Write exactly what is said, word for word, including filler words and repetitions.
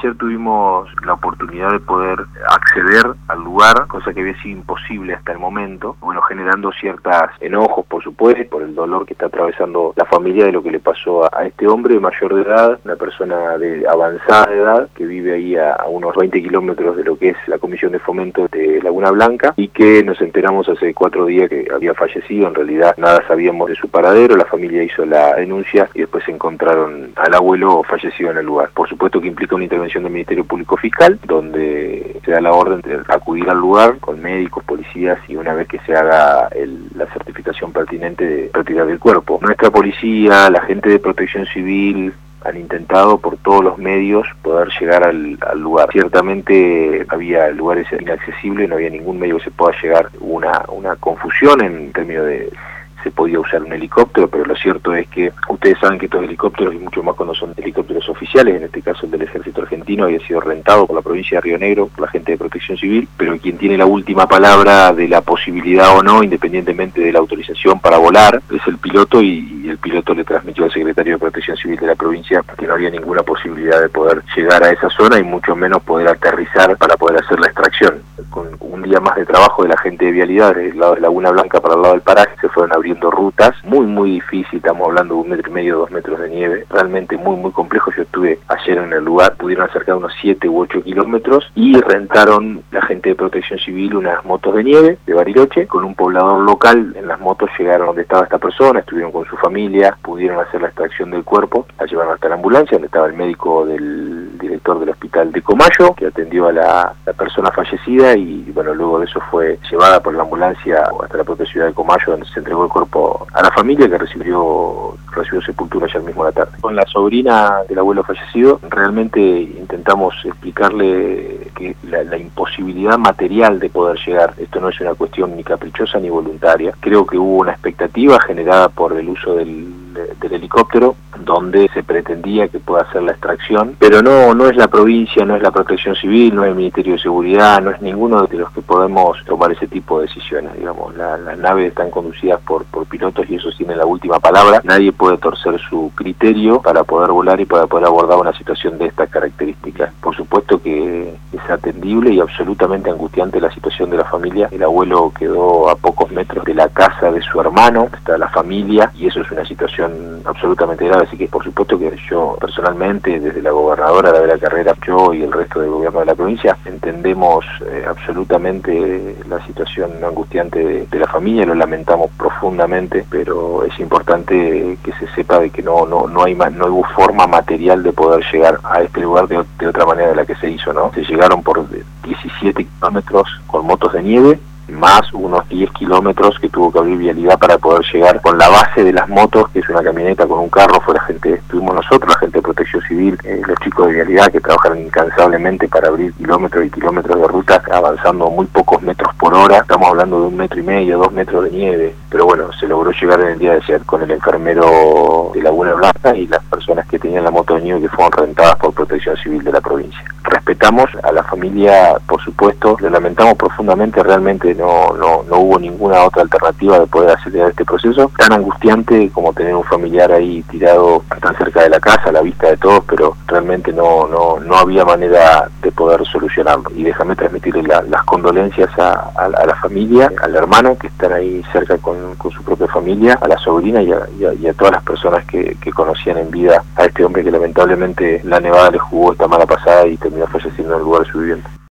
Ayer tuvimos la oportunidad de poder acceder al lugar, cosa que había sido imposible hasta el momento, bueno, generando ciertos enojos, por supuesto, por el dolor que está atravesando la familia de lo que le pasó a, a este hombre mayor de edad, una persona de avanzada edad, que vive ahí a, a unos veinte kilómetros de lo que es la Comisión de Fomento de Laguna Blanca, y que nos enteramos hace cuatro días que había fallecido. En realidad nada sabíamos de su paradero, la familia hizo la denuncia y después se encontraron al abuelo fallecido en el lugar. Por supuesto que implica una intervención del Ministerio Público Fiscal, donde se da la orden de acudir al lugar con médicos, policías, y una vez que se haga el, la certificación pertinente de retirar el cuerpo. Nuestra policía, la gente de Protección Civil, han intentado por todos los medios poder llegar al, al lugar. Ciertamente había lugares inaccesibles, no había ningún medio que se pueda llegar. Hubo una, una confusión en términos de se podía usar un helicóptero, pero lo cierto es que ustedes saben que estos helicópteros, y mucho más cuando son helicópteros oficiales, en este caso el del Ejército Argentino, había sido rentado por la provincia de Río Negro, por la gente de Protección Civil, pero quien tiene la última palabra de la posibilidad o no, independientemente de la autorización para volar, es el piloto, y, y el piloto le transmitió al secretario de Protección Civil de la provincia que no había ninguna posibilidad de poder llegar a esa zona y mucho menos poder aterrizar para poder hacer la extracción. Con un día más de trabajo de la gente de vialidad del lado de Laguna Blanca para el lado del paraje, se fueron abriendo rutas, muy muy difícil, estamos hablando de un metro y medio, dos metros de nieve, realmente muy muy complejo. Yo estuve ayer en el lugar, pudieron acercar unos siete u ocho kilómetros y rentaron la gente de Protección Civil unas motos de nieve de Bariloche, con un poblador local. En las motos llegaron donde estaba esta persona, estuvieron con su familia, pudieron hacer la extracción del cuerpo, la llevaron hasta la ambulancia, donde estaba el médico del director del hospital de Comayo, que atendió a la, la persona fallecida, y bueno, luego de eso fue llevada por la ambulancia hasta la propia ciudad de Comayo, donde se entregó el cuerpo a la familia, que recibió recibió sepultura ayer mismo a la tarde. Con la sobrina del abuelo fallecido, realmente intentamos explicarle que la, la imposibilidad material de poder llegar, esto no es una cuestión ni caprichosa ni voluntaria. Creo que hubo una expectativa generada por el uso del, del helicóptero, donde se pretendía que pueda hacer la extracción, pero no no es la provincia, no es la Protección Civil, no es el Ministerio de Seguridad, no es ninguno de los que podemos tomar ese tipo de decisiones. Digamos, la, las naves están conducidas por, por pilotos y ellos tienen la última palabra. Nadie puede torcer su criterio para poder volar y para poder abordar una situación de estas características. Por supuesto que es atendible y absolutamente angustiante la situación de la familia. El abuelo quedó a pocos metros de la casa de su hermano, está la familia, y eso es una situación absolutamente grave. Así que por supuesto que yo personalmente, desde la gobernadora de la Carrera, yo y el resto del gobierno de la provincia, entendemos eh, absolutamente la situación angustiante de, de la familia, lo lamentamos profundamente, pero es importante que se sepa de que no no no hay no hubo forma material de poder llegar a este lugar de, de otra manera de la que se hizo, ¿no? Se llegaron por diecisiete kilómetros con motos de nieve, más unos diez kilómetros que tuvo que abrir vialidad para poder llegar con la base de las motos, que es una camioneta con un carro. Fue la gente, estuvimos nosotros, la gente de Protección Civil, eh, los chicos de vialidad que trabajaron incansablemente para abrir kilómetros y kilómetros de ruta, avanzando muy pocos metros por hora. Estamos hablando de un metro y medio, dos metros de nieve, pero bueno, se logró llegar en el día de ayer con el enfermero de Laguna Blanca y las personas que tenían la moto de nieve, que fueron rentadas por Protección Civil de la provincia. Respetamos a la familia, por supuesto, lo lamentamos profundamente. Realmente no no no hubo ninguna otra alternativa de poder acelerar este proceso, tan angustiante como tener un familiar ahí tirado tan cerca de la casa, a la vista de todos, pero realmente no no no había manera de poder solucionarlo. Y déjame transmitirle la, las condolencias a, a, a la familia, al hermano que están ahí cerca con, con su propia familia, a la sobrina y a, y a, y a todas las personas que, que conocían en vida a este hombre que lamentablemente la nevada le jugó esta mala pasada y terminó falleciendo en el lugar de su vivienda.